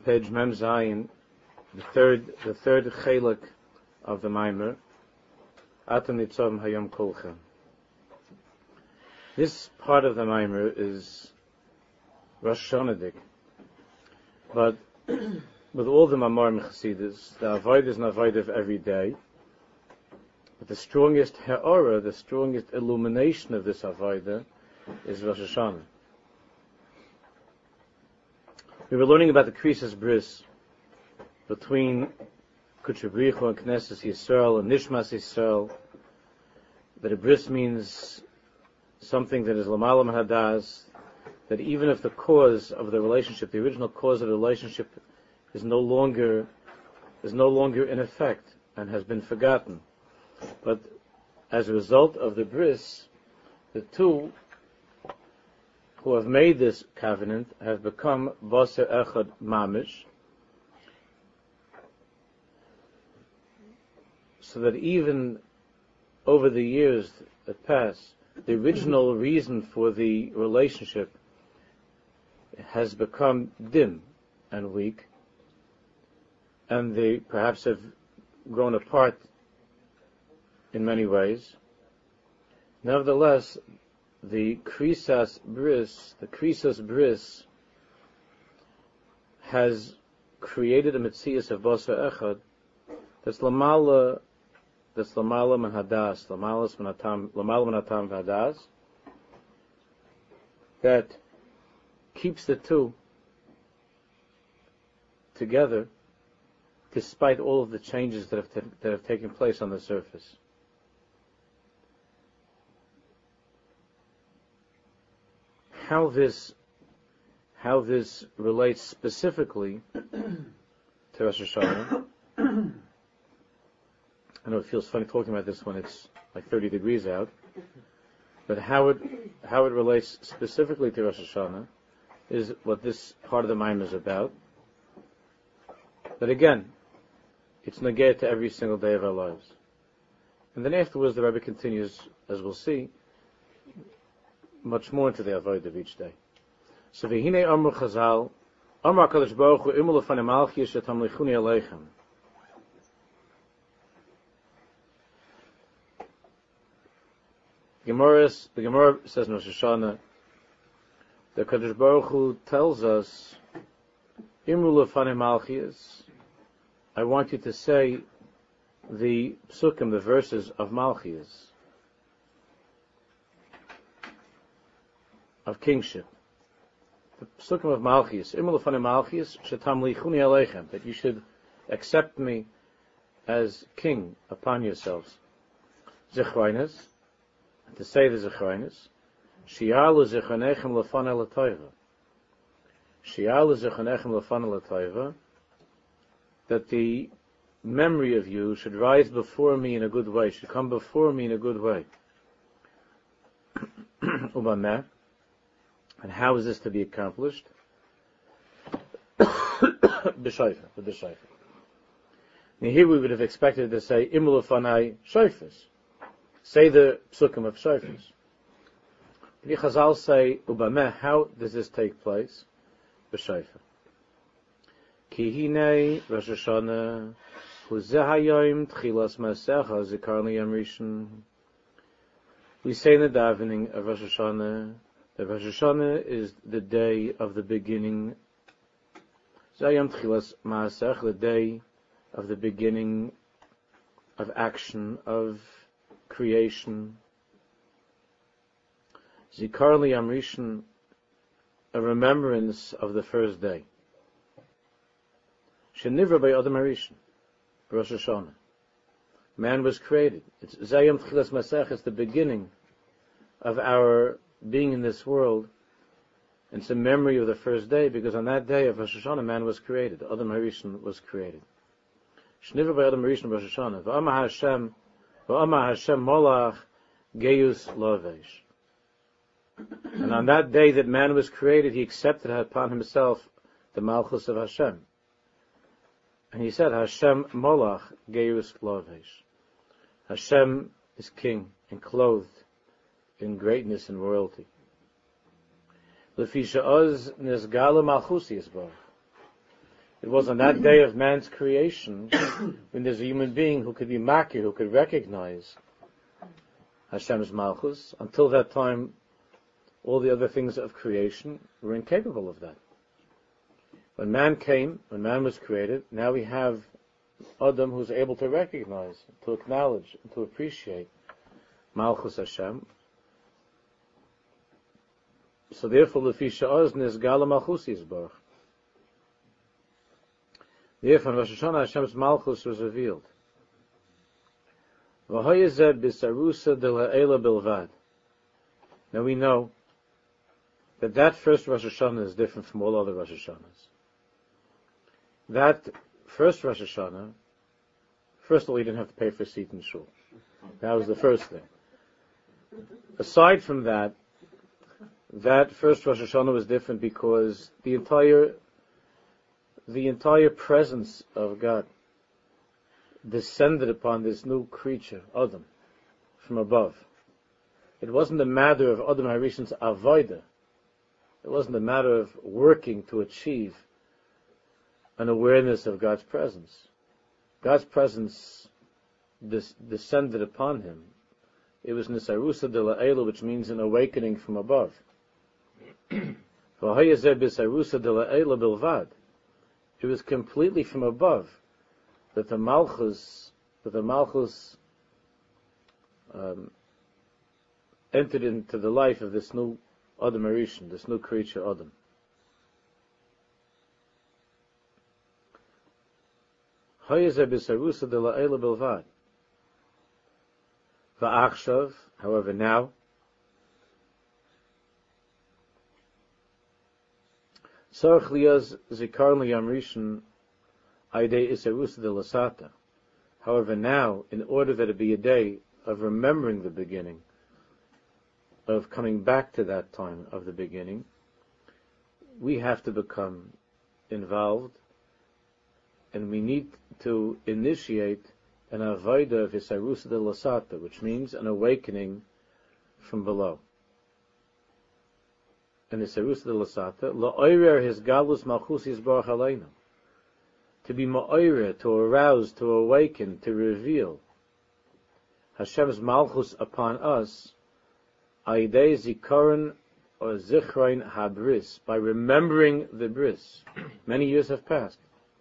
page Mem Zayin, the third chelik of the Maimer, Atam Nitzavim Hayom Kolchem. This part of the Maimer is Rosh Hashanah, but with all the Mamarim Chassidus, the Avodah is an Avodah of every day. But the strongest ha'ara, the strongest illumination of this Avodah is Rosh Hashanah. We were learning about the Krisis Bris between Kudsha B'richa and Knesset Yisrael and Nishmas Yisrael, that a bris means something that is Lamalam Hadas, that even if the cause of the relationship, the original cause of the relationship, is no longer in effect and has been forgotten, but as a result of the bris, the two who have made this covenant have become Baser Echad Mamish, so that even over the years that pass, the original reason for the relationship has become dim and weak, and they perhaps have grown apart in many ways. Nevertheless, the Krisis Bris has created a Metzias of Baser Echad that's Lamala Man Hadas, Lamala Man Hatam Hadas, that keeps the two together despite all of the changes that have taken place on the surface. How this relates specifically to Rosh Hashanah. I know it feels funny talking about this when it's like 30 degrees out, but how it relates specifically to Rosh Hashanah is what this part of the Maimon is about. But again, it's negate to every single day of our lives. And then afterwards the Rebbe continues, as we'll see, much more into the avoid of each day. So v'hinei amru Chazal, Amar HaKadosh Baruch Hu imul lefanei malchus shetamlichuni aleichem. The Gemara says in Rosh Hashanah, the Kadosh Baruch Hu tells us, Imru lefanei malchus, I want you to say the psukim, the verses of Malchus, of kingship. The psukim of Malchus, Imru lefanei malchus shetamlichuni aleichem, that you should accept me as king upon yourselves. Zechroinus, to say the Zechroinus, Shi'alu Zechanechem Lefana L'Toiva. Shi'alu Zechanechem Lefana L'Toiva, that the memory of you should rise before me in a good way, should come before me in a good way. Ubameh, and how is this to be accomplished? B'shayfa, with the shayfa. Now here we would have expected to say, Imul Lefanai Shayfas. Say the psukim of shayfas. The Chazal say, Ubameh, how does this take place? B'shayfa. Ki hinei Rosh Hashanah, hu zeh hayoim tchilas ma'asecha zikarni yom rishon. We say in the davening of Rosh Hashanah, that Rosh Hashanah is the day of the beginning. Zayom tchilas ma'asecha, the day of the beginning of action, of creation. Zikar Liyam Rishon, a remembrance of the first day. Shenivra by Adam Harishon, Rosh Hashanah. Man was created. It's Zayam Tchilas Masech, it's the beginning of our being in this world. It's a memory of the first day, because on that day of Rosh Hashanah, man was created. Adam Harishon was created. Shenivra by Adam Harishon, Rosh Hashanah. V'amah Hashem, V'amah Hashem Molach Geus Lovesh. And on that day that man was created, he accepted upon himself the Malchus of Hashem. And he said, Hashem Molach Geus Lovesh. Hashem is king and clothed in greatness and royalty. Lefisha Oz Nesgala Malchusi Yisbarach. It was on that day of man's creation, when there's a human being who could be makir, who could recognize Hashem's Malchus. Until that time, all the other things of creation were incapable of that. When man came, when man was created, now we have Adam who's able to recognize, to acknowledge, to appreciate Malchus Hashem. So therefore, Lefi Sha'oz Nizgala Malchus Yisborach. Therefore, in Rosh Hashanah, Hashem's Malchus was revealed. V'hoyezeh b'sarusa de la'ela bilvad. Now we know that first Rosh Hashanah is different from all other Rosh Hashanahs. That first Rosh Hashanah, first of all, you didn't have to pay for a seat in shul. That was the first thing. Aside from that first Rosh Hashanah was different because the entire presence of God descended upon this new creature, Adam, from above. It wasn't a matter of Adam HaRishon's avodah. It wasn't a matter of working to achieve an awareness of God's presence. God's presence descended upon him. It was Nisarusa de la'elu, which means an awakening from above. It was completely from above that the Malchus entered into the life of this new Adam HaRishon, this new creature Adam. However, now, however, now, in order that it be a day of remembering the beginning, of coming back to that time of the beginning, we have to become involved, and we need to initiate an avodah of Hisarusa de Lasata, which means an awakening from below. And Hisarusa de Lasata, la'oirer his galus malchus yisbarach aleinu, to be ma'oirer, to arouse, to awaken, to reveal Hashem's malchus upon us, aidei zikaron or zichroin habris, by remembering the bris. Many years have passed.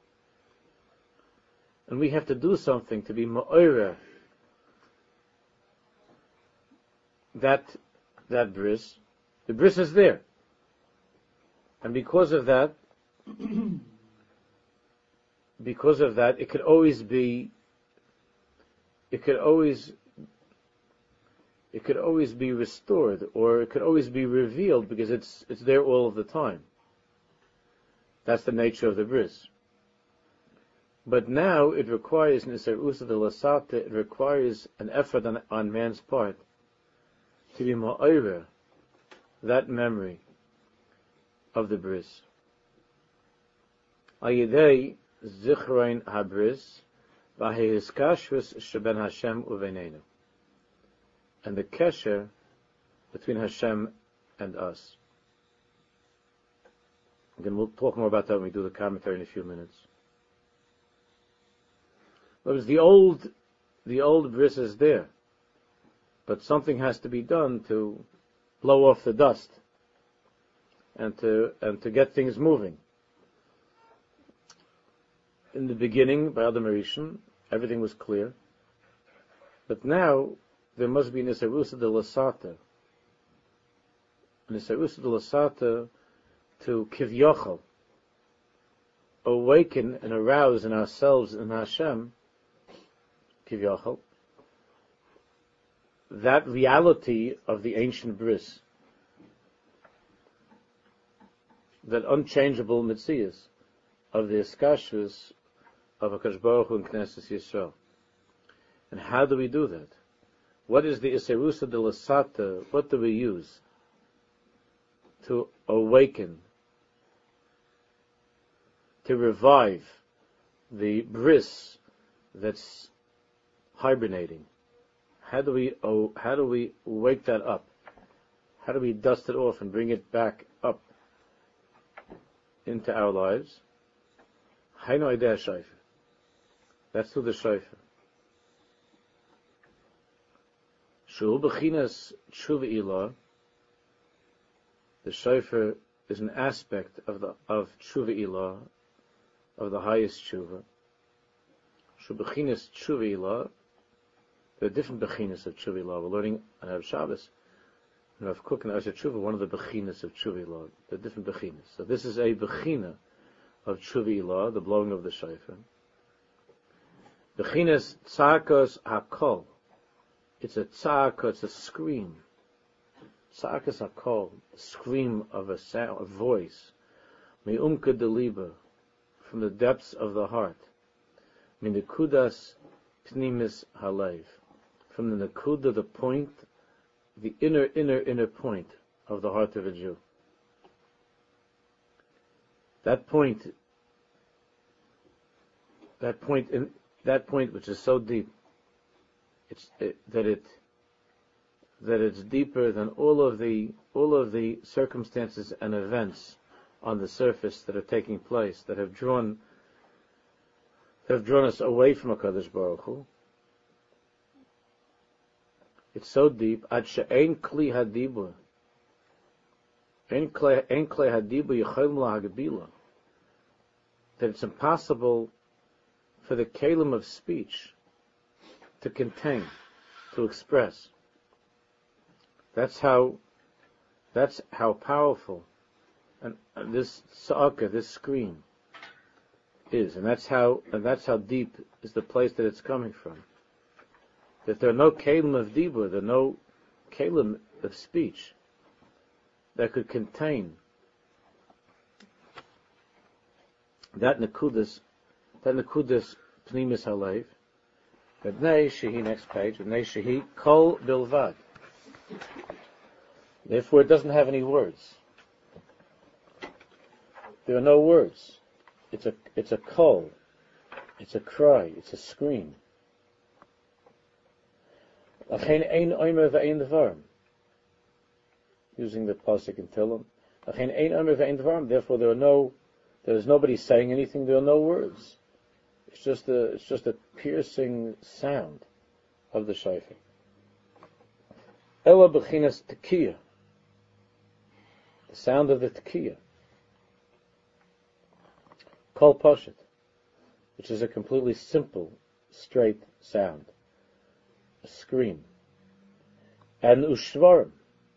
And we have to do something to be ma'orer that bris. The bris is there. And because of that, it could always be restored, or it could always be revealed, because it's there all of the time. That's the nature of the bris. But now it requires Nisarusa de Lasata, it requires an effort on man's part to be ma'orer that memory of the bris. Ayidei zichroin habris v'hehiskashvus sheben Hashem uveneinu, and the kesher between Hashem and us. Again, we'll talk more about that when we do the commentary in a few minutes. Because the old bris is there, but something has to be done to blow off the dust and to get things moving. In the beginning, by Adam HaRishon, everything was clear, but now there must be Nisarusa de Lasata, Nisarusa de Lasata, to Kivyachal, awaken and arouse in ourselves and Hashem, Kivyachal, that reality of the ancient bris, that unchangeable Metzias of the Eskashus of HaKadosh Baruch Hu and Knesset Yisrael. And how do we do that? What is the Iserusa de Lasata? What do we use to awaken, to revive the bris that's hibernating? How do we wake that up? How do we dust it off and bring it back up into our lives? Hainu idea shayfer. That's through the shayfer. Shu b'chinas tshuva ilah. The shayfer is an aspect of tshuva ilah, of the highest tshuva. Shu b'chinas tshuva ilah. There are different bechinas of tshuva ilah. We're learning on Erev Shabbos. Rav Kook and Asher Tshuva, one of the bechinas of tshuva ilah. There are different bechinas. So this is a bechina of tshuva ilah, the blowing of the shofar. Bechinas tzakos hakol. It's a tzaka, it's a scream. Tzakos hakol, a scream of a sound, a voice. Me'umka deliba, from the depths of the heart. Minekudas pnimis halev, from the nekuda, the point, the inner point of the heart of a Jew. That point which is so deep, that it's deeper than all of the circumstances and events on the surface that are taking place, that have drawn us away from HaKadosh Baruch Hu. It's so deep. Ad she'ein kli hadibur. Ein kli hadibur yichayim lahagabila. That it's impossible for the kalim of speech to contain, to express. That's how powerful and this sa'aka, this scream, is, and that's how deep is the place that it's coming from. That there are no kalim of dibur, there are no kalim of speech that could contain that nekudas pnimis halev. B'nei shehi, next page. B'nei shehi kol bilvad. Therefore, it doesn't have any words. There are no words. It's a kol. It's a cry. It's a scream. Using the pasuk in Tehillim. Therefore, there is nobody saying anything. There are no words. It's just a piercing sound of the shofar. Ela b'chinas tekiah. The sound of the tekiah. Kol poshet, which is a completely simple, straight sound. A scream. And ushvarim.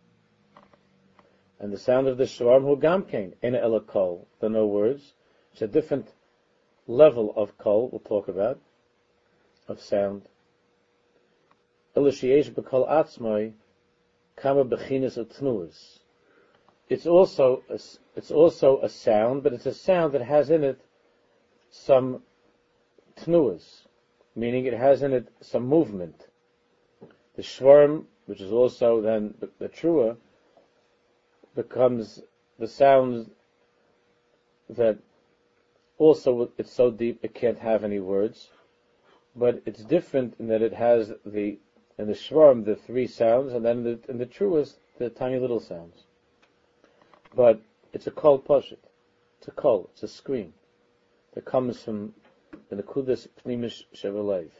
And the sound of the shvarim hu gamkein, ena ela kol. There are no words. It's a different level of kol, we'll talk about, of sound. Ela sheyesh b'kol atzmai, kama b'chinas utnuas. It's also a sound, but it's a sound that has in it some tnuas, meaning it has in it some movement. The shvarm, which is also then the trua, becomes the sound that also it's so deep it can't have any words, but it's different in that it has in the shvarm the three sounds, and then in the truas the tiny little sounds. But it's a kol poshet. It's a kol. It's a scream that comes from the nekudas pnimis shevalev.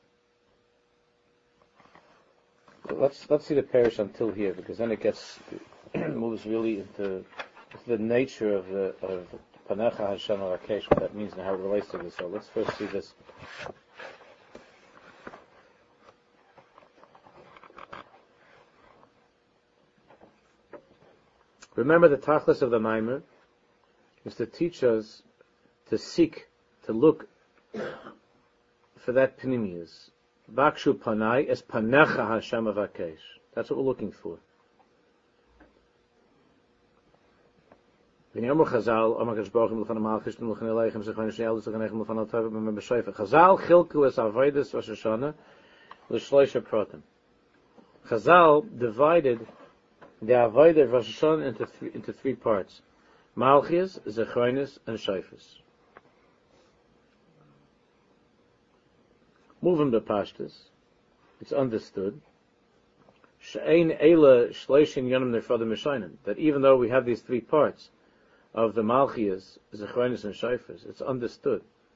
Let's see the parish until here, because then it moves really into the nature of Panecha Hashem Arakesh, what that means and how it relates to this. So let's first see this. Remember, the tachlis of the Maimer is to teach us to seek, to look for that pnimius. Bakshu panai es panecha Hashem avakesh. That's what we're looking for. Chazal chilku es avodas Rosh Hashanah l'shloisha pratim. Chazal divided the avodah of Rosh Hashanah into three parts: Malchus, Zechronis, and Shofars. Moving the pashtus, it's understood she'ein eila shloishin yonim nefradim mishanim, that even though we have these three parts of the Malchus, Zechronis, and Shofars, it's understood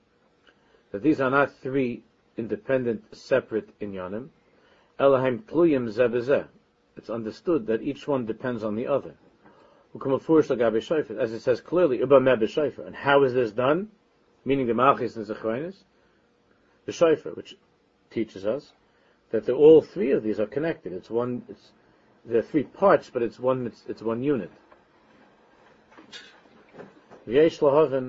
that these are not three independent, separate inyanim. Elohim tluyim zeh b'zeh. It's understood that each one depends on the other. As it says clearly, and how is this done? Meaning the Malchus and Zechronis, the Shofar, which teaches us that all three of these are connected. There are three parts, but it's one unit. V'yesh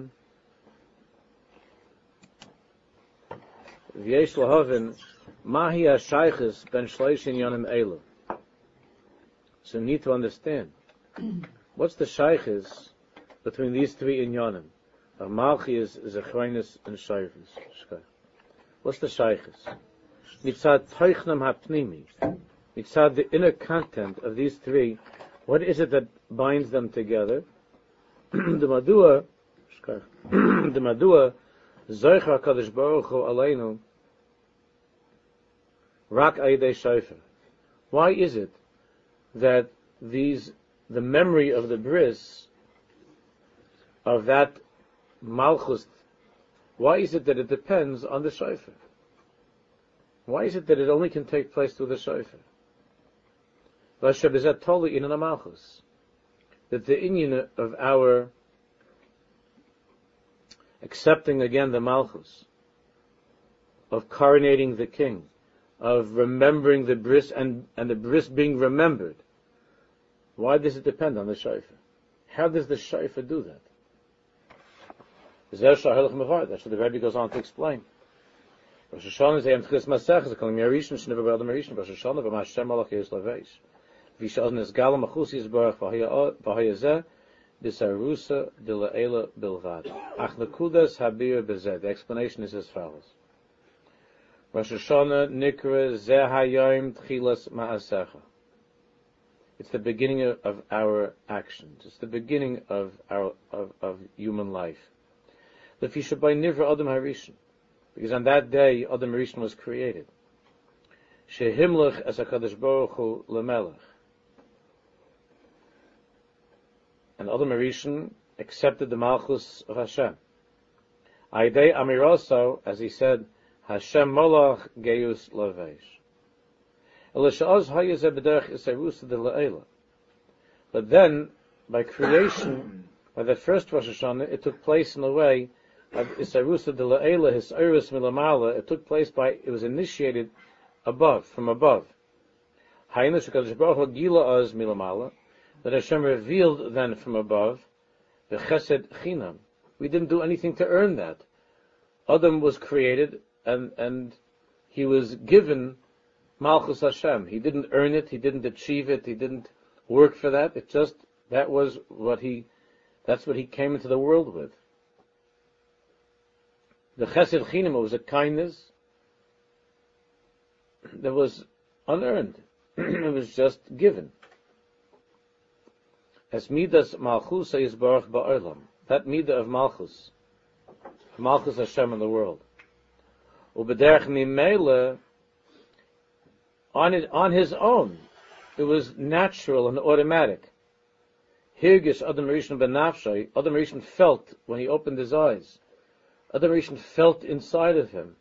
lahavin mahi hashaychus ben shleish inyanim elu. So you need to understand what's the shaychus between these three inyanim of Malchus, Zechronis, and Shofar. What's the shaychus? Mitzad toichnam hapnimi. Mitzad the inner content of these three. What is it that binds them together? The madua, Zoicha Kadosh Baruch Hu Aleinu, Rak Aidei Shofar. Why is it that the memory of the bris, of that Malchus, why is it that it depends on the Shofar? Why is it that it only can take place through the Shofar? Vashabizat Toli in Malchus. That the inyan of our accepting again the Malchus, of coronating the king, of remembering the bris and the bris being remembered. Why does it depend on the Shofar? How does the Shofar do that? That's what the Rebbe goes on to explain. Rosh Hashanah is Yom Tchilas Masech, the Kolim Yarishin, Shnever B'Adam Yarishin, Rosh Hashanah, V'Mashem Malach Yis Lavesh. V'Shazn Es Galam Achus Yisbarach V'Haya Zeh, Disarusa Dila'ela Bilvad. Ach Nekudas Habir Bezeh. The explanation is as follows. Rosh Hashanah Nikra Zeh HaYom Tchilas Ma'asecha. It's the beginning of our actions. It's the beginning of human life. L'fisha by Nivra Adam Harishan. Because on that day, Adam Harishan was created. Shehimlech as HaKadosh Baruch Hu L'melech. And Adam Harishan accepted the Malchus of Hashem. Aidei Amiroso, as he said, Hashem Molach Geus Lavesh. But then, by creation, by the first Rosh Hashanah, it took place in a way of Isarusa de La'ela, his Iris Milamala, it took place it was initiated from above. That Hashem revealed then from above, the Chesed Chinam. We didn't do anything to earn that. Adam was created, and he was given Malchus Hashem. He didn't earn it, he didn't achieve it, he didn't work for that. That's what he came into the world with. The Chesed Chinam was a kindness that was unearned. It was just given. As Midas Malchus Yisbarach Ba'olam. That Midah of Malchus Hashem in the world. Ubederech Mimele, on his own, it was natural and automatic. Hirgish Adam Rishon ben Nafshay, Adam Rishon felt when he opened his eyes. Adam Rishon felt inside of him.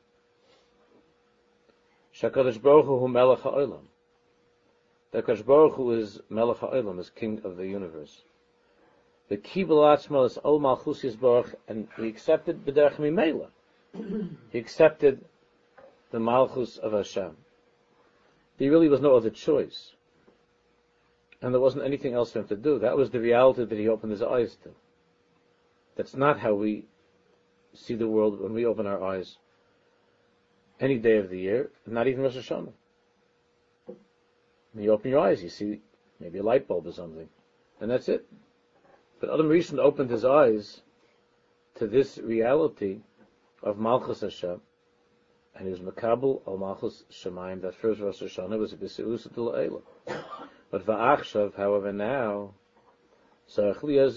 Shakadosh Baruch Hu Melech HaOlam. That Kadosh Baruch Hu is Melech HaOlam, is King of the universe. The Kibul Atzma is Ol Malchus Yisbarach, and he accepted B'derech Mimela. He accepted the Malchus of Hashem. There really was no other choice. And there wasn't anything else for him to do. That was the reality that he opened his eyes to. That's not how we see the world when we open our eyes any day of the year, not even Rosh Hashanah. When you open your eyes, you see maybe a light bulb or something, and that's it. But Adam Rishon opened his eyes to this reality of Malchus Hashem, and he was Makabel al Malchus Shemayim. That first Rosh Hashanah was a B'Seusa de La'ela. But Va'achshav, however, now, there has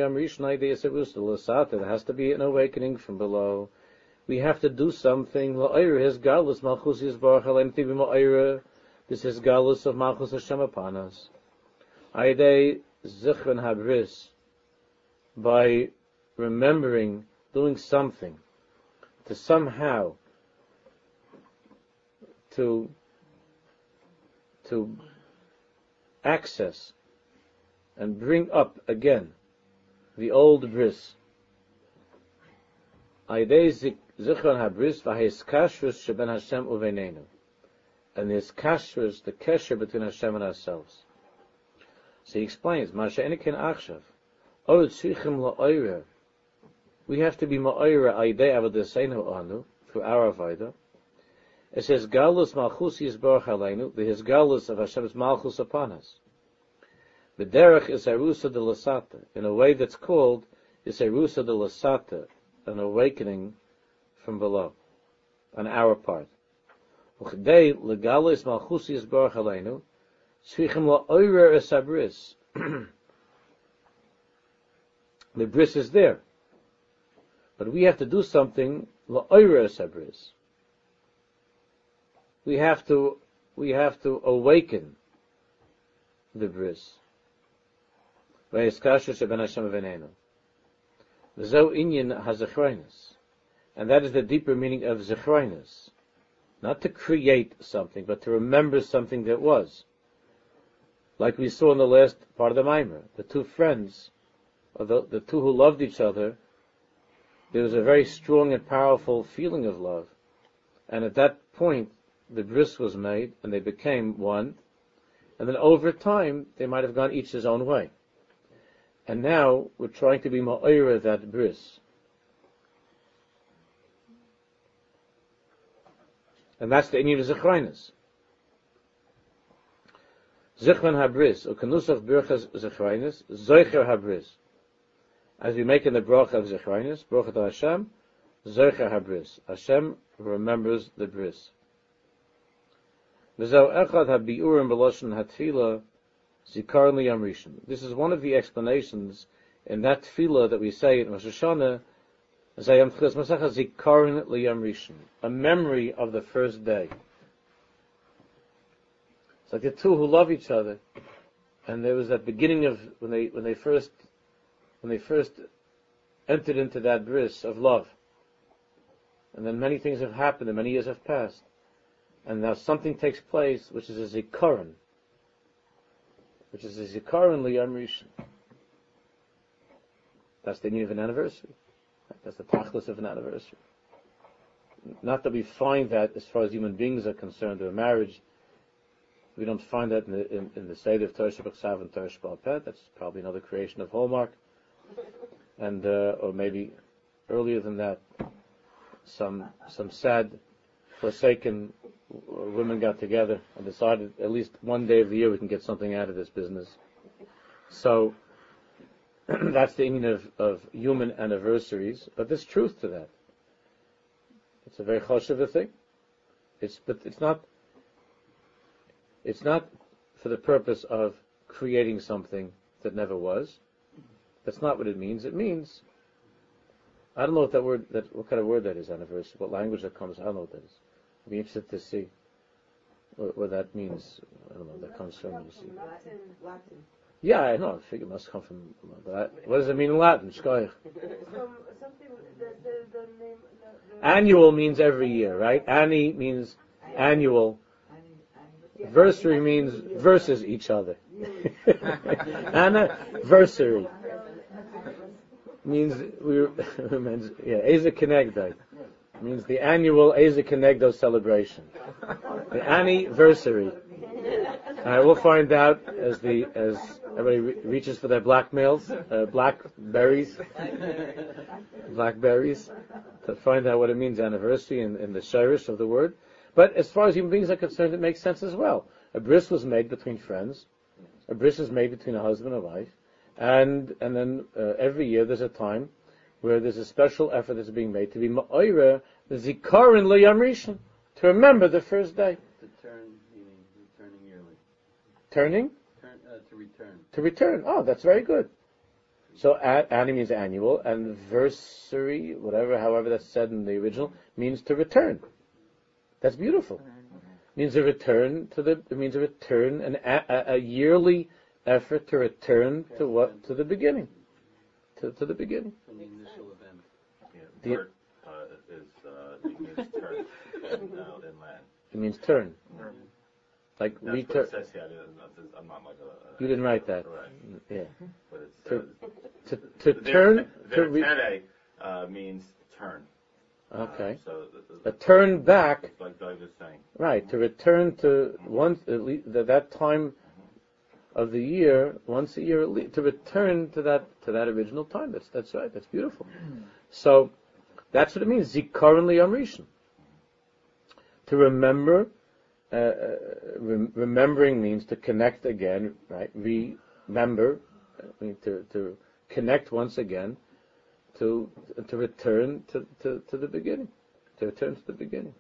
to be an awakening from below. We have to do something. This is galus of Malchus Hashem upon us. By remembering, doing something to somehow to access and bring up again the old bris. Aidei zichron habris v'hais kashrus sheben Hashem uveneinu, and this kashrus, the kesher between Hashem and ourselves. So he explains, Masha enikin achshav, or tzrichim la'oira. We have to be ma'oira aidei avodaseinu anu, through our avodah. It says, Galus Malchus Yisborach Aleinu, the his Galus of Hashem's Malchus upon us. The derech is Erusa de Lasata, in a way that's called is Erusa de Lasata, an awakening from below, on our part. Uchdei legalus Malchus Yisborach Aleinu, Tzrichim la'oirer es habris. The bris is there, but we have to do something la'oirer es habris. We have to awaken the bris. And that is the deeper meaning of zechroinus. Not to create something, but to remember something that was. Like we saw in the last part of the Maimer, the two friends, or the two who loved each other, there was a very strong and powerful feeling of love. And at that point, the bris was made, and they became one, and then over time, they might have gone each his own way. And now, we're trying to be ma'oira that bris. And that's the inyan of zechroinus. Zichron habris, or kanusach birchas zechroinus, zoicher habris. As we make in the bracha of zechroinus, bracha to Hashem, zoicher habris. Hashem remembers the bris. This is one of the explanations in that tefillah that we say in Rosh Hashanah, a memory of the first day. It's like the two who love each other, and there was that beginning of when they first entered into that bris of love, and then many things have happened and many years have passed. And now something takes place, which is a zikaron liyam rishon. That's the need of an anniversary. That's the tachlis of an anniversary. Not that we find that, as far as human beings are concerned, or marriage, we don't find that in the Seder of Torah Shabbat and Torah Sheba'al Peh. That's probably another creation of Hallmark, and or maybe earlier than that, some sad, forsaken women got together and decided at least one day of the year we can get something out of this business. So that's the meaning of human anniversaries, but there's truth to that. It's a very choshev thing. But it's not for the purpose of creating something that never was. That's not what it means. It means, I don't know what what kind of word that is, anniversary, what language that comes, I don't know what that is. I'd be interested to see what that means. I don't know, that comes from, you see. Latin. Yeah, I know, I figure it must come from, what does it mean in Latin? Shkoyach. Something, the name... Annual means every year, right? Anni means annual. Versary means versus each other. Anniversary means Eza Kenegdai means the annual Eza Kenegdo celebration. The anniversary. I will find out as everybody reaches for their blackberries, to find out what it means, anniversary, in the shirish of the word. But as far as human beings are concerned, it makes sense as well. A bris was made between friends. A bris is made between a husband and wife. And then every year there's a time where there's a special effort that's being made to be ma'oira, the zikaron liyam rishon, to remember the first day. To turn, meaning returning yearly. Turning? To return. To return. Oh, that's very good. So anni means annual, and versary, however that's said in the original, means to return. That's beautiful. Means a return a yearly effort to return to what? To the beginning. To the beginning. From the initial event. Yeah, the word is land. It means turn. Like That's return. what it says here. I'm not much of a... You didn't write that. Correct. Yeah. But it To, says... to turn, to Vertere means turn. okay. So A turn back, like Doug was saying. right, to return to once, at least, that time of the year, once a year, at least, to return to that original time. That's right, that's beautiful. So, that's what it means, Zikaron Liyam Rishon. To remember, remembering means to connect again, right? Remember, to connect once again, to return to the beginning, to return to the beginning.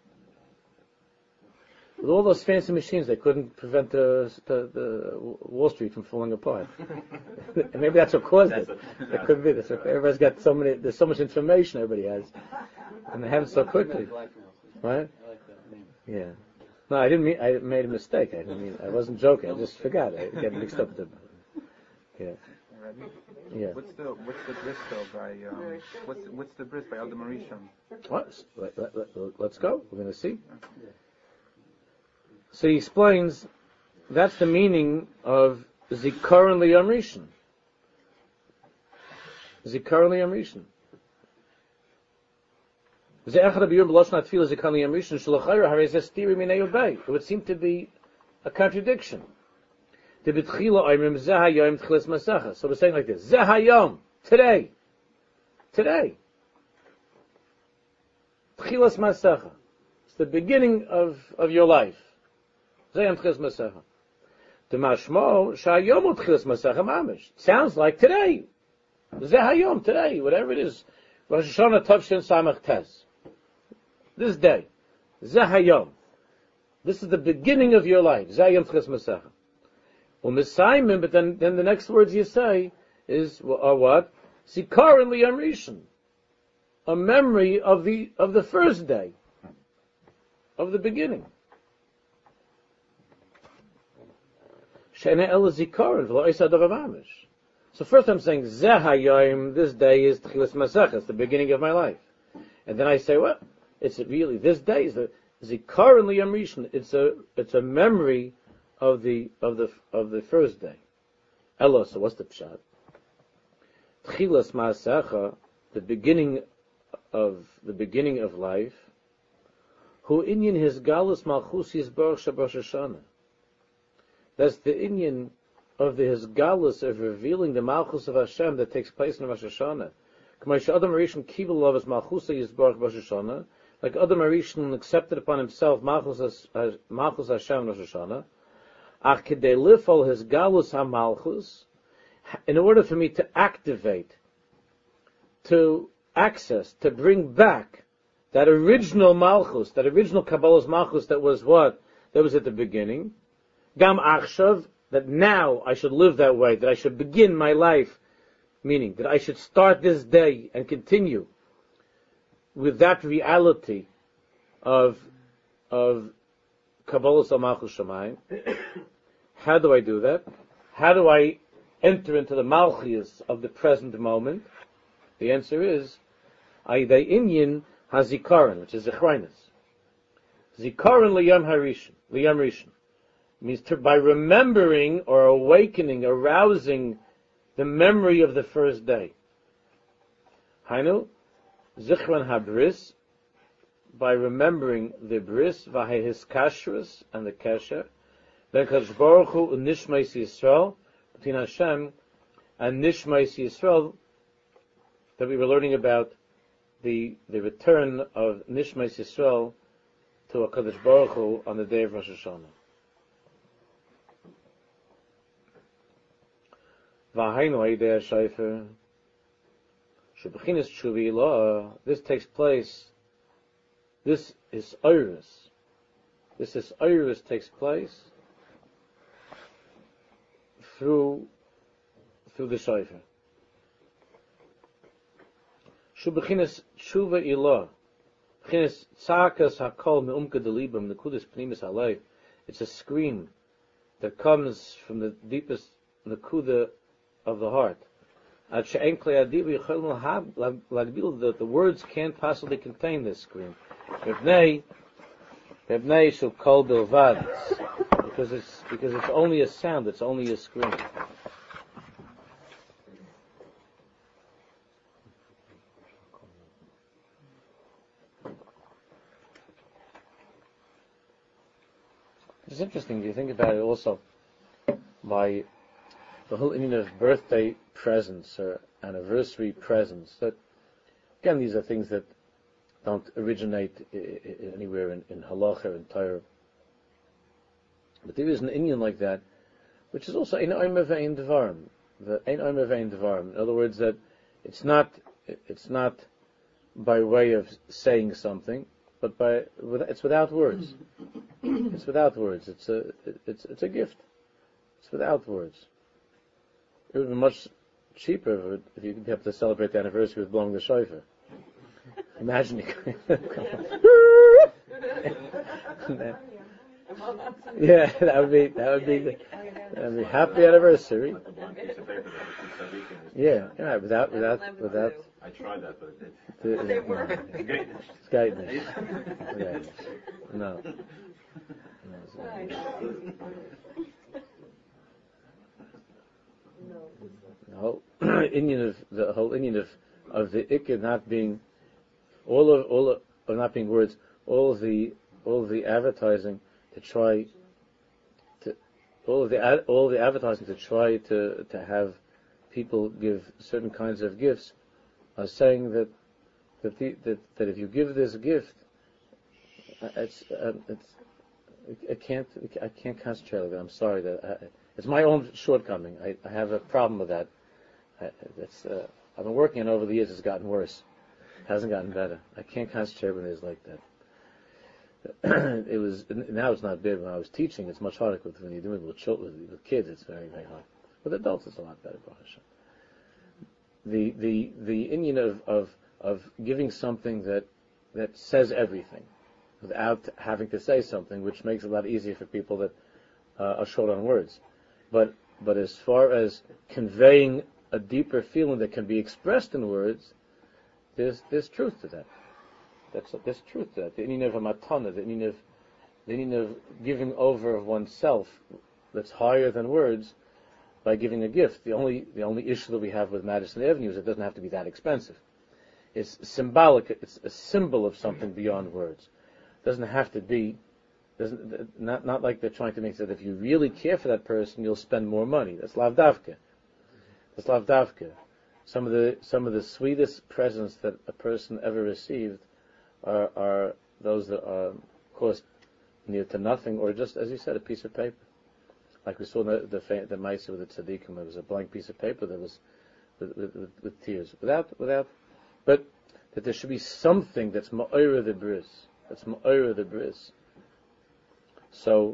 With all those fancy machines, they couldn't prevent the Wall Street from falling apart. Maybe that's what caused it. It could be. Everybody's got there's so much information everybody has, and they have it so quickly. Right? I like that name. Yeah. No, I didn't mean. I made a mistake. I wasn't joking. I just forgot. I get mixed up with it. Yeah. Yeah. What's the bris though by what's the bris by Adam Rishon? What? Let's go. We're going to see. So he explains that's the meaning of Zikaron Liyam Rishon. Zikaron Liyam Rishon. It would seem to be a contradiction. So we're saying like this: Zehayom, today. Tchilas Masecha. It's the beginning of your life. Zehayom Tchilas Masecha. Demashmo Shayom Tchilas Masecha Mamish. Sounds like today. Zehayom, today, whatever it is. Rosh Hashanah Tavshin Samach Tes. This day. Zehayom. This is the beginning of your life. Zehayom Tchilas Masecha. But then the next words you say are what? Zikaron Liyam Rishon, a memory of the first day, of the beginning. She'ena ela zikaron v'lo isa davar mamish. So first I'm saying Zehayom, this day is Tchilas Masechah, it's the beginning of my life, and then I say, well, it's really this day is the Zikaron Liyam Rishon. It's a memory of the first day. Elo, so what's the pshat? Tchilas Masecha, the beginning of life. Hu inyan his galus malchus yisbarach shabbos Hashanah. That's the inyan of the his galus of revealing the malchus of Hashem that takes place in Rosh Hashanah. K'may Adam Rishon kibul of his malchus yisbarach Rosh Hashanah, like Adam Rishon accepted upon himself malchus Hashem Rosh Hashanah. Ach kedei lifol his galus hamalchus, in order for me to activate, to access, to bring back that original malchus, that original Kabbalah's malchus that was what? That was at the beginning. Gam achshav, that now I should live that way, that I should begin my life, meaning that I should start this day and continue with that reality of Kabbalah's malchus Shamayim. How do I do that? How do I enter into the malchus of the present moment? The answer is Aydei Inyan HaZikaron, which is Zechrinus. Zikaron Liyam Rishon. Means by remembering or awakening, arousing the memory of the first day. Hainu, Zichron HaBris, by remembering the bris, Vahehis Kashrus, and the Kesher, Ben Kadosh Baruch Hu and Nishmais Yisrael, between Hashem and Nishmais Yisrael, that we were learning about the return of Nishmais Yisrael to HaKadosh Baruch Hu on the day of Rosh Hashanah. V'hainu Eidei HaShofer, Shebechinas Tshuva Ilah, this takes place, this is Iris. This is Iris takes place through the shofar. Shu bechinas tshuva ilah, bechinas tzakas hakol me'umka delibam nekudis pnimis halei. It's a scream that comes from the deepest nekuda of the heart. Ad she'en klei adiva yichol lagbil, that the words can't possibly contain this scream. If they, Bebnei shel kol bilvad, because it's only a sound, it's only a scream. It's interesting. You think about it also by the whole meaning of birthday presents or anniversary presents. That again, these are things that don't originate anywhere in halacha or in Torah. But there is an Indian like that, which is also ein omer ve'ein devarim. The ein omer ve'ein devarim. In other words, that it's not by way of saying something, but it's without words. It's without words. It's a gift. It's without words. It would be much cheaper if you have to celebrate the anniversary with blowing the shofar. Imagine yeah, that would be happy anniversary. Yeah, without. I tried that, but it's guidance. No. The whole Indian of the ikkud not being all of not being words, all of the advertising to try to all of the advertising to try to have people give certain kinds of gifts are saying that if you give this gift, I can't concentrate on that. I'm sorry that it's my own shortcoming. I have a problem with that. I've been working on it over the years. It's gotten worse. It hasn't gotten better. I can't concentrate when it's like that. Now it's not bad. When I was teaching, it's much harder when you're doing it with children, with kids. It's very, very hard. With adults, it's a lot better. The Indian of giving something that says everything without having to say something, which makes it a lot easier for people that are short on words. But as far as conveying a deeper feeling that can be expressed in words, there's truth to that. There's truth to that. The Indian of a matana, the Indian of giving over of oneself that's higher than words by giving a gift. The only issue that we have with Madison Avenue is it doesn't have to be that expensive. It's symbolic. It's a symbol of something beyond words. It doesn't have to be. Not like they're trying to make it that if you really care for that person, you'll spend more money. That's lavdavka. Some of the sweetest presents that a person ever received are those that cost near to nothing, or just, as you said, a piece of paper. Like we saw the Maisa with the tzaddikim, it was a blank piece of paper that was with tears, without. But that there should be something that's ma'ora the bris. That's ma'ora the bris. So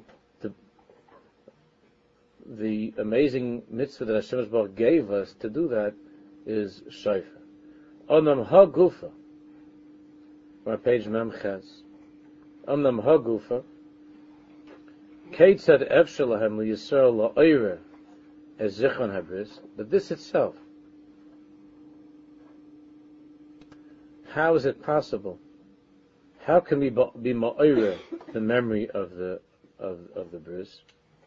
the amazing mitzvah that Hashem Yisborach gave us to do that is shofar. Onam ha-gufa. We're on page Memches. Onam ha-gufa. Keitzad efshel lahem liyisrael la'oire as zichron habris. But this itself, how is it possible? How can we be ma'oire the memory of the bris?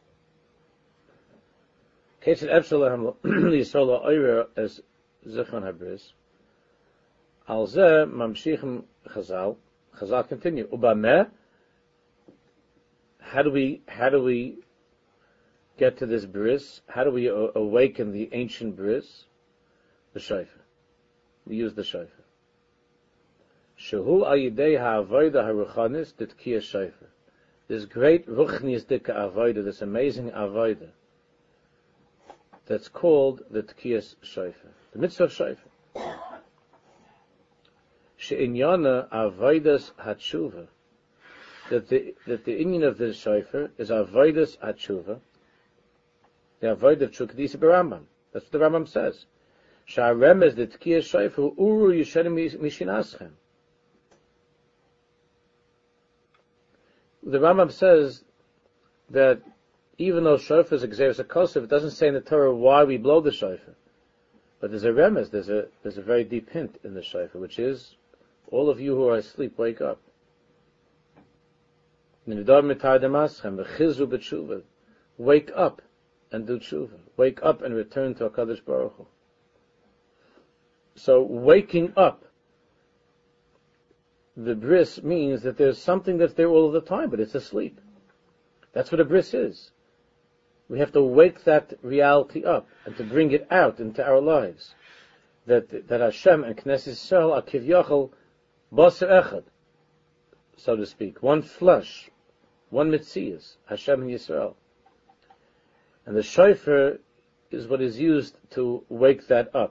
Keitzad efshel lahem liyisrael la'oire as zichron habris. Al zeh mamshichim Chazal. Chazal continue. Ubameh. How do we get to this bris? How do we awaken the ancient bris? The shofar. We use the shofar. Shehu ayidei ha'avodah haruchanis ditkiyah shofar. This great ruchnis dika avodah, this amazing avodah, that's called the tkiyas shofar, the mitzvah of shofar. She'inyana avodas hatshuva. That the Indian of the shofar is avodas hatshuva. The avodah of Chukadisa Barambam. That's what the Rambam says. Sha'aremez the tkiyas shofar uru yishenim mishinaschem. The Rambam says that even though shofar is exeris akosov, it doesn't say in the Torah why we blow the shofar. But there's a remez, there's a very deep hint in the shofar, which is, all of you who are asleep, wake up. Wake up and do tshuva. Wake up and return to HaKadosh Baruch Hu. So waking up, the bris means that there's something that's there all of the time, but it's asleep. That's what a bris is. We have to wake that reality up and to bring it out into our lives. That Hashem and Knesset Yisrael are kivyachol baser echad, so to speak, one flesh, one mitzias, Hashem and Yisrael. And the shofar is what is used to wake that up.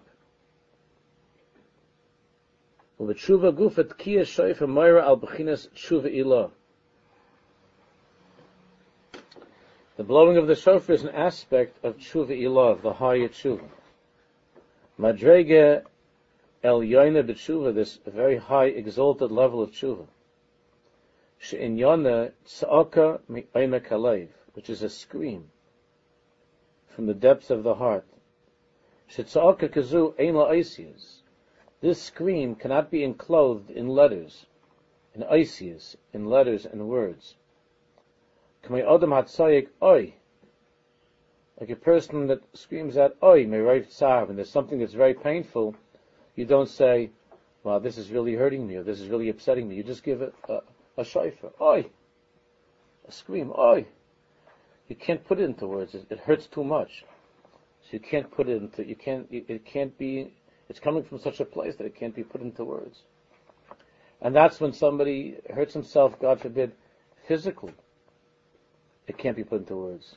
The blowing of the shofar is an aspect of tshuva ilah, the higher tshuva. Madrege el yoyne b'tshuva, this very high exalted level of tshuva. She'in yona tzaka mi'omek haleiv, which is a scream from the depths of the heart. She'tzaka kazu ein la'oisias. This scream cannot be enclosed in letters, in oisias, in letters and words. K'may adam hatzayik oi, like a person that screams out oi, me'rayv tzar, when there's something that's very painful, you don't say, well, this is really hurting me, or this is really upsetting me. You just give it a shofar, oi, a scream, oi. You can't put it into words. It hurts too much. So you can't put it into, it can't be, it's coming from such a place that it can't be put into words. And that's when somebody hurts himself, God forbid, physically. It can't be put into words.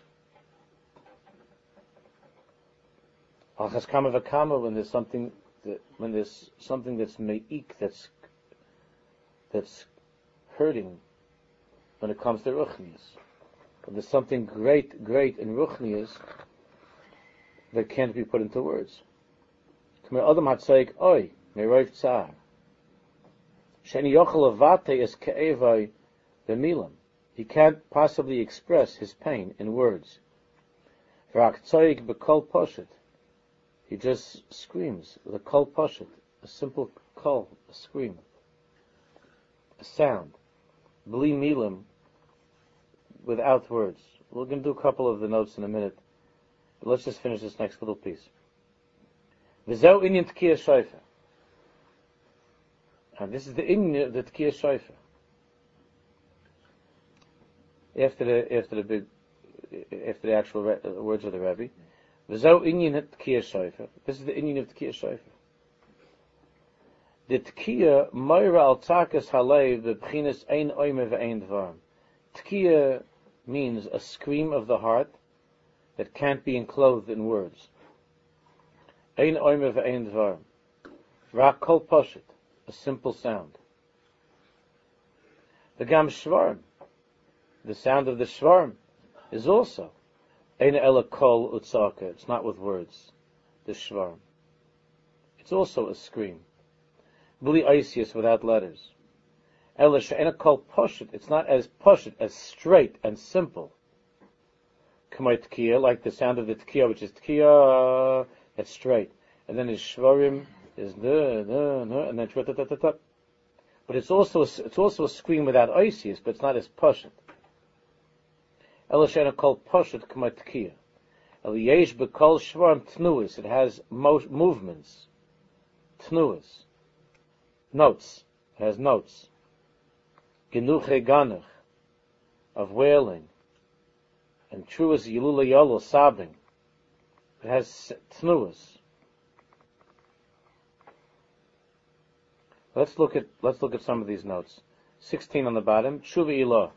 Alchas kama v'kama, when there's something that's me'ik, that's hurting, when it comes to ruchnius. When there's something great in ruchnius that can't be put into words. Adam hatzayik oi, me'roiv tzar. Sheni yochel avate es ke'evai b'milam. He can't possibly express his pain in words. V'rak tzayik b'kol poshet. He just screams with a kol poshet, a simple kol, a scream, a sound. Bli milam, without words. We're going to do a couple of the notes in a minute, but let's just finish this next little piece. V'zeu inyan tkiyah shofar. And this is the inyan of the tkiyah shofar. After the actual words of the Rebbe, v'zeu inyan tkiyah shofar. This is the inyan of tkiyah shofar. The tkiyah moira al takas halev b'bchinas ein oime v'ein dvar. Tkiyah means a scream of the heart that can't be enclosed in words. Ein oime v'ein dvar. Rak kol poshet, a simple sound. The gam shvarm, the sound of the shvarm, is also ein ela kol utzaka. It's not with words. The shvarm. It's also a scream. Bli oisius, without letters. Ela she'ena kol poshet. It's not as poshet, as straight and simple. K'may tkiyah, like the sound of the tkiyah, which is tkiyah, that's straight. And then his shvarim is and then ta. But it's also a scream without oisius, but it's not as poshet. Ela she'ena kol poshet k'may tkiyah. El yesh b'kol shvarim tnuis. It has movements. Tnuis. Notes. It has notes. Genuche ganach, of wailing. And truas yilula yolo, sobbing. It has tnuas. Let's look at some of these notes. 16 on the bottom. Tshuva ilah.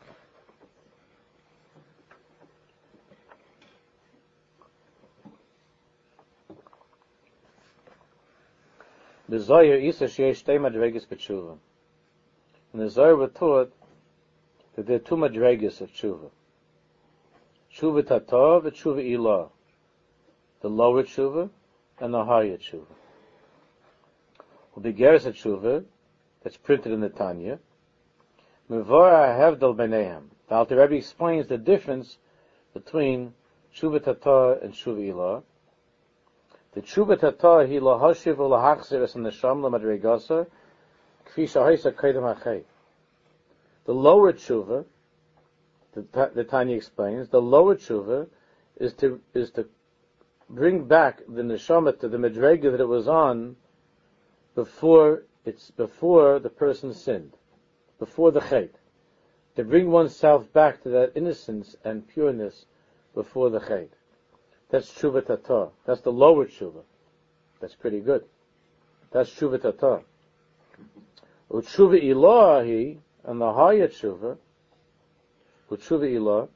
The Zohar isa sheyesh shtei madregas b'tshuva. And the Zohar were taught that there are two madregas of tshuva. Tshuva tatov and tshuva ilah. The lower tshuva and the higher tshuva. U'bigeres tshuva, that's printed in the Tanya. Mevora hevdel b'neihem. The Alter Rebbe explains the difference between tshuva tatov and tshuva ilah. The tshuva tatah hi lahashiv ulahachzir es nesham lamadregasa kfi shahaisa kaidem hachay. The lower tshuva the Tanya explains, the lower tshuva is to bring back the neshama to the medrega that it was on before the person sinned, before the chet. To bring oneself back to that innocence and pureness before the chet. That's tshuva tatah. That's the lower tshuva. That's pretty good. That's tshuva tatah. Utshuva ilahi, and the higher tshuva, utshuva ilah,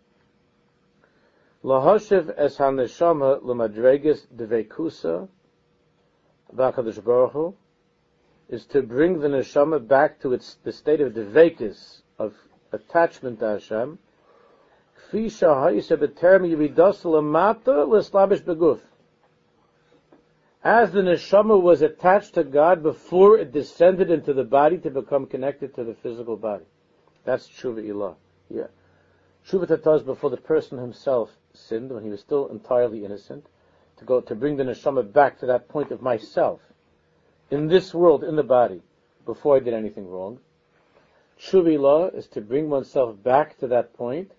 lahashiv es haneshama l'madreges devekusa v'akadosh baruch Hu, is to bring the neshama back to the state of devekis, of attachment to Hashem, kfi shahayis beterem yiridas lamata l'slabish beguf. As the neshama was attached to God before it descended into the body to become connected to the physical body. That's tshuva ilah. Yeah. Tshuva tatah is before the person himself sinned, when he was still entirely innocent, to bring the neshama back to that point of myself, in this world, in the body, before I did anything wrong. Tshuva ilah is to bring oneself back to that point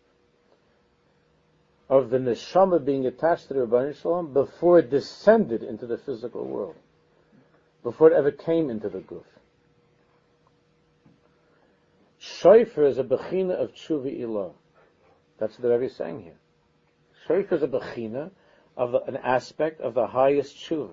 of the neshama being attached to the Rebbeinu Shalom before it descended into the physical world, before it ever came into the guf. Shofar is a bechina of tshuva ilah. That's what the Rebbe is saying here. Shofar is a bechina of an aspect of the highest tshuva,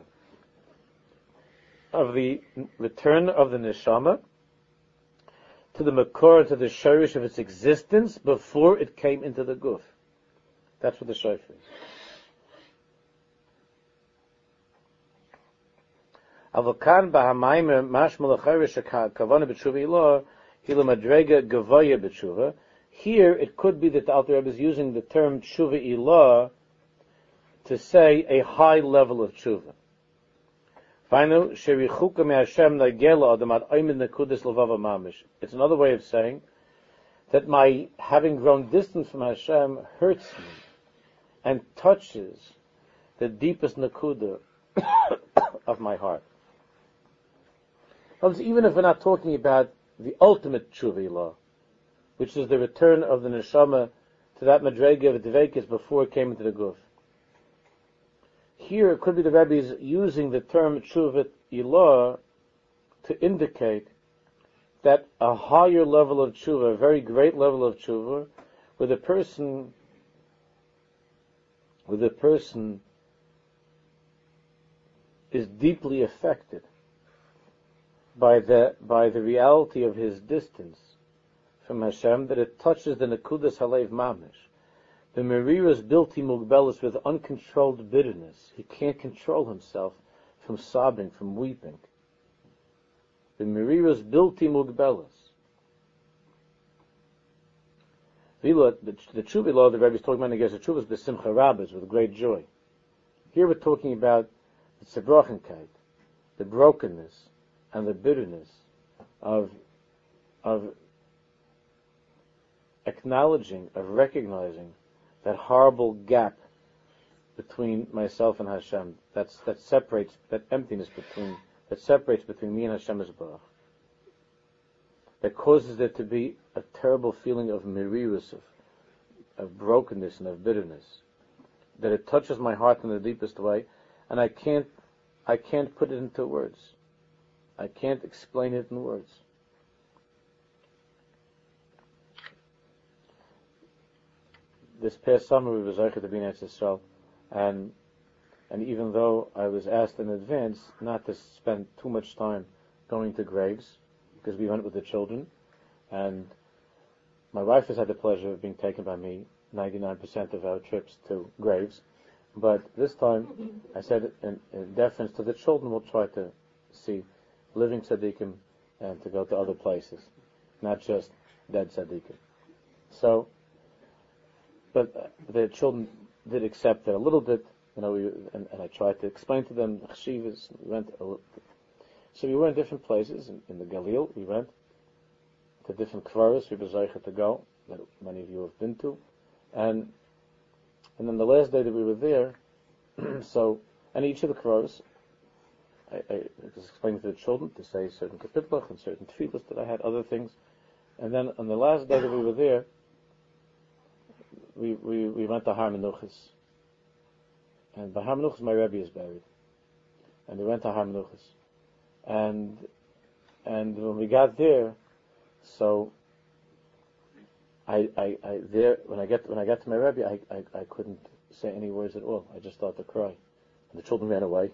of the return of the neshama to the makor, to the shorish of its existence before it came into the guf. That's what the shofar is. Avokan b'hamayim mashma l'chayrish kavana b'tshuva ilah hila madrega gavaya b'tshuva. Here it could be that the Alter Rebbe is using the term tshuva ilah to say a high level of tshuva. It's another way of saying that my having grown distant from Hashem hurts me and touches the deepest nakuda of my heart. Even if we're not talking about the ultimate tshuva ilah, which is the return of the neshama to that madrega of devekis before it came into the guf. Here it could be the Rebbe is using the term tshuva ilah to indicate that a higher level of tshuva, a very great level of tshuva, where the person is deeply affected by the reality of his distance from Hashem, that it touches the nekudas halev mamish. The meriras bilti mugbelis, with uncontrolled bitterness. He can't control himself from sobbing, from weeping. The meriras bilti mugbelis. The tshuva law the Rebbe is talking about against the tshuva is b'simcha rabbis, with great joy. Here we're talking about the tzebrachenkeit, the brokenness and the bitterness of acknowledging, of recognizing that horrible gap between myself and Hashem, that separates, that emptiness that separates between me and Hashem Yisbarach, that causes there to be a terrible feeling of merirus, of brokenness and of bitterness, that it touches my heart in the deepest way, and I can't put it into words. I can't explain it in words. This past summer we were zeicher to be in Eretz Yisrael, and even though I was asked in advance not to spend too much time going to graves, because we went with the children, and my wife has had the pleasure of being taken by me 99% of our trips to graves, but this time I said in deference to the children, we'll try to see living tzaddikim and to go to other places, not just dead tzaddikim. So, but the children did accept it a little bit, and I tried to explain to them chshivas. So we were in different places in the Galil. We went to different kvaros we were zeicher to go, that many of you have been to, and then the last day that we were there, and each of the kvaros, I was explaining to the children to say certain kapitlach and certain tefillas that I had, other things, and then on the last day that we were there, we went to Har Menuchos, and by Har Menuchos my Rebbe is buried, and we went to Har Menuchos, and when we got there, so I there when I got to my Rebbe, I couldn't say any words at all. I just started to cry, and the children ran away,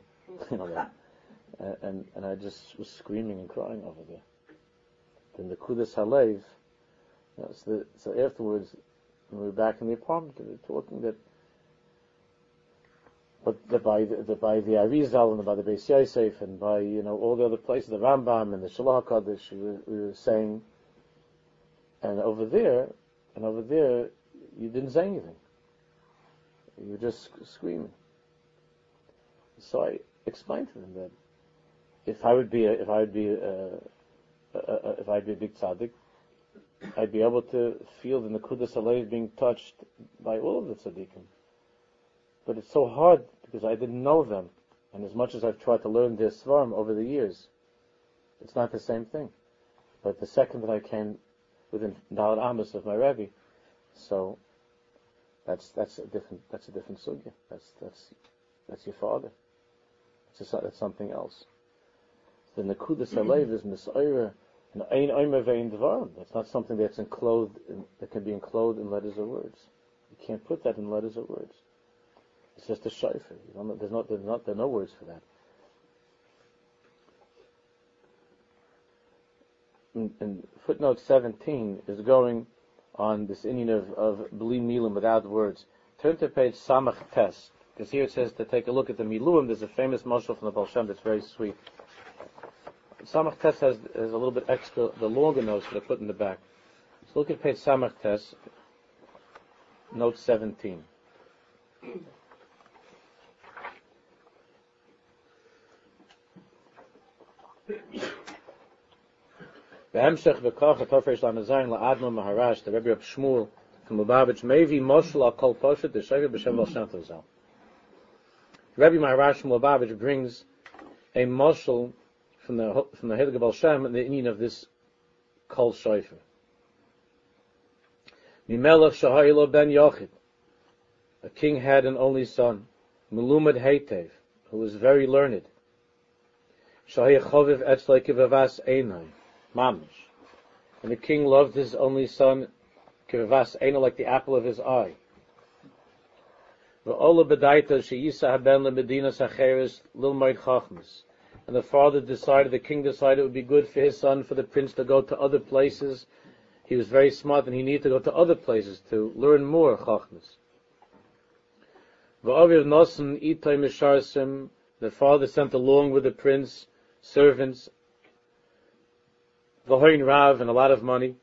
and I just was screaming and crying over there. Then the Kudas Halev, so afterwards, when we were back in the apartment, we were talking that by the Arizal and by the Beis Yosef and by all the other places, the Rambam and the Shalach Hakadosh, we were saying, and over there, you didn't say anything. You were just screaming. So I explained to them that if I would be a big tzaddik, I'd be able to feel the Nekudas Halev being touched by all of the tzaddikim. But it's so hard because I didn't know them, and as much as I've tried to learn their svarim over the years, it's not the same thing. But the second that I came within Dalet Amos of my Rebbe, so that's a different sugya. That's your father. That's something else. The Nekudas Halev is Misayra and Ein Omer Vein Dvarim. That's not something that can be enclosed in letters or words. You can't put that in letters or words. It's just a shayfer. There are no words for that. And footnote 17 is going on this Indian of Bli Milim without words. Turn to page Samach Tes, because here it says to take a look at the Miluim. There's a famous mashal from the Baal Shem that's very sweet. Samach Tes has a little bit extra, the longer notes that I put in the back. So look at page Samach Tes, note 17. Behemshech v'kach atofresh lamazayin la'adma maharash the Rebbe Reb Shmuel from Lubavitch Mevi Moshel al Kol Poshet the Shayva b'Shem Baal Shem Tov Zal. Rebbe Maharash from Lubavitch brings a moshel from the Heilige Baal Shem and the Indian of this Kol Shayfer. Mimelech Shahaylo ben Yochid, a king had an only son, Melumad Heitev, who was very learned. Shahayah Choviv Etzlei Kivavas Einai. Mamish. And the king loved his only son, Kivavas Eina, like the apple of his eye. V'ola bedaita she'yisa haben le'medina sacheres lilmoid chachmas. And the king decided it would be good for his son, for the prince to go to other places. He was very smart and he needed to go to other places to learn more chachmas. V'aviv nosen itay misharsim. The father sent along with the prince servants, V'hoin Rav, and a lot of money.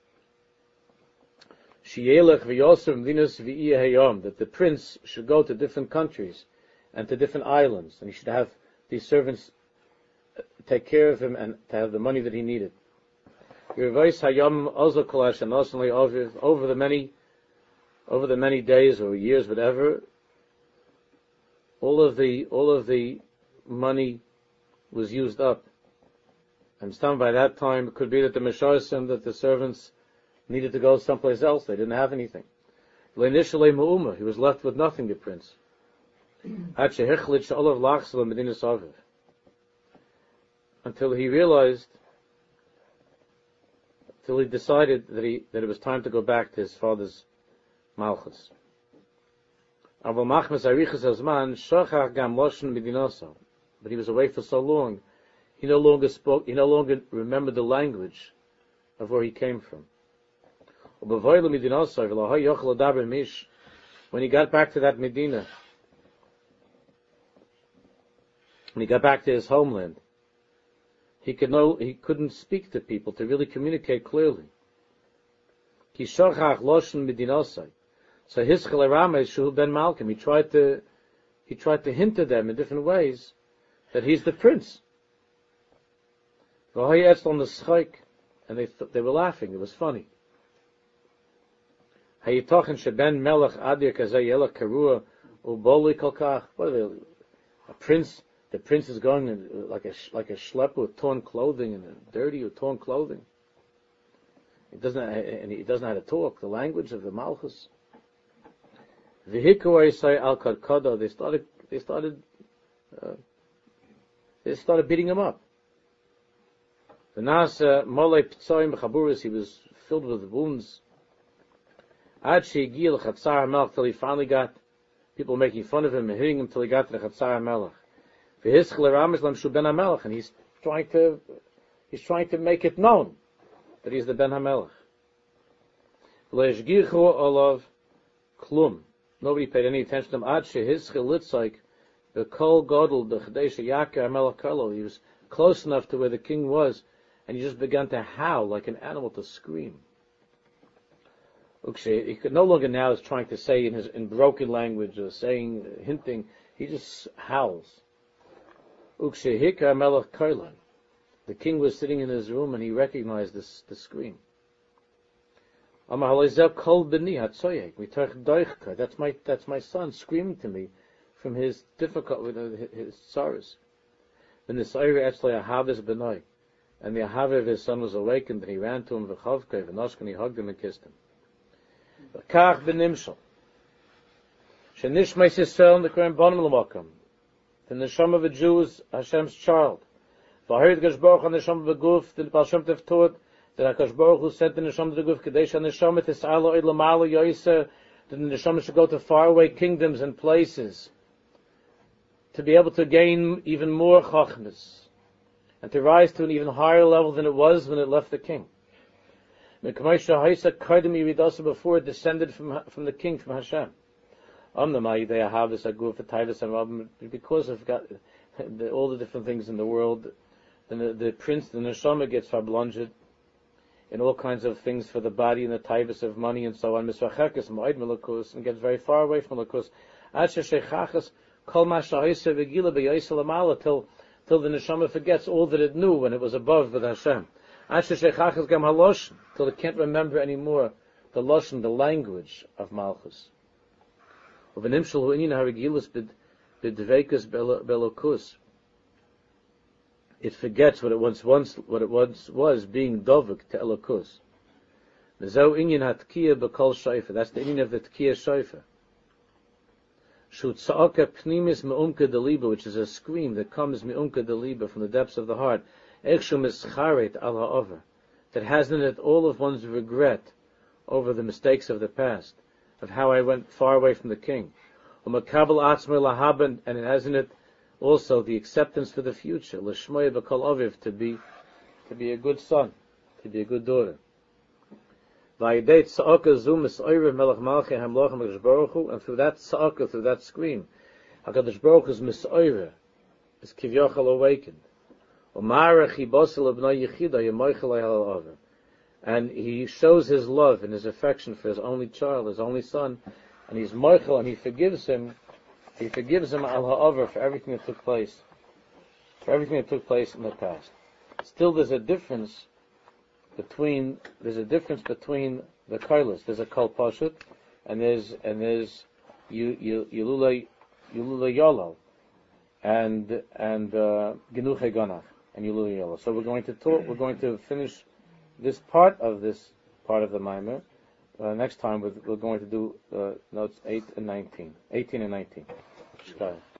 Sheyelech v'yosem dinos v'iyeh hayom, that the prince should go to different countries and to different islands, and he should have these servants take care of him and to have the money that he needed. Over the many days or years, whatever, all of the money was used up. And some by that time it could be that the Mesharsim, that the servants needed to go someplace else. They didn't have anything. He was left with nothing, the prince. Until he realized, until he decided that it was time to go back to his father's Malchus. But he was away for so long, he no longer remembered the language of where he came from. When he got back to that Medina, when he got back to his homeland, he couldn't speak to people to really communicate clearly. So his Shuhu ben Malcolm, he tried to hint to them in different ways that he's the prince. And they were laughing. It was funny. A prince, the prince is going in like a schlepper with torn clothing and dirty or torn clothing. He doesn't know how to talk the language of the Malchus. al Kadkoda. They started beating him up. The Nasa Molei Ptsoim Chaburis, he was filled with wounds. Ad Sheigil Chatzar HaMelech, till he finally got people making fun of him and hitting him till he got to the Chatzar HaMelech. V'hischel Ramesh Lam Shu Ben HaMelech, and he's trying to make it known that he's the Ben HaMelech. V'leishgichu olav klum. Nobody paid any attention to him. Ad Shehischel Litzaik B'kol Godel D'Chadesh Yakar HaMelech Karlo. He was close enough to where the king was, and he just began to howl like an animal, to scream. He could no longer now is trying to say in broken language or hinting. He just howls. The king was sitting in his room and he recognized the scream. That's my son screaming to me from his his sorrows. And the Ahava of his son was awakened, and he ran to him, and he hugged him and kissed him. The neshama of a Jew is Hashem's child. The neshama of a guf, the Baal Shem Tov taught that HaKadosh Baruch Hu sent the neshama to the guf, Kadesh HaNeshama Tis'ala Oid L'Mala Yoyse, that the neshama should go to faraway kingdoms and places to be able to gain even more chachmas and to rise to an even higher level than it was when it left the king. Before it descended from the king, from Hashem. Because of all the different things in the world, then the prince, the neshama, gets farblunged in all kinds of things for the body and the taivas of money and so on. And gets very far away from Lakus. Till the neshama forgets all that it knew when it was above with Hashem. Till it can't remember anymore the lashon, the language of Malchus. It forgets what it once was, being dovuk to Elokus. That's the inyan of the Tkiya Shofar. Which is a scream that comes me'umka deliba, from the depths of the heart. That has in it all of one's regret over the mistakes of the past, of how I went far away from the king. And it has in it also the acceptance for the future, to be a good son, to be a good daughter. And through that tza'aka, through that scream, HaKadosh Baruch Hu is mis'oire, is kivyachal awakened. And he shows his love and his affection for his only child, his only son, and he's moichel, and he forgives him al ha'aver for everything that took place in the past. Still, there's a difference between the kailas. There's a kol pashut, and there's yulula yolal, and genuche ganach, and yulula yolal. So we're going to finish this part of the Maimer. Next time we're going to do notes 18 and 19.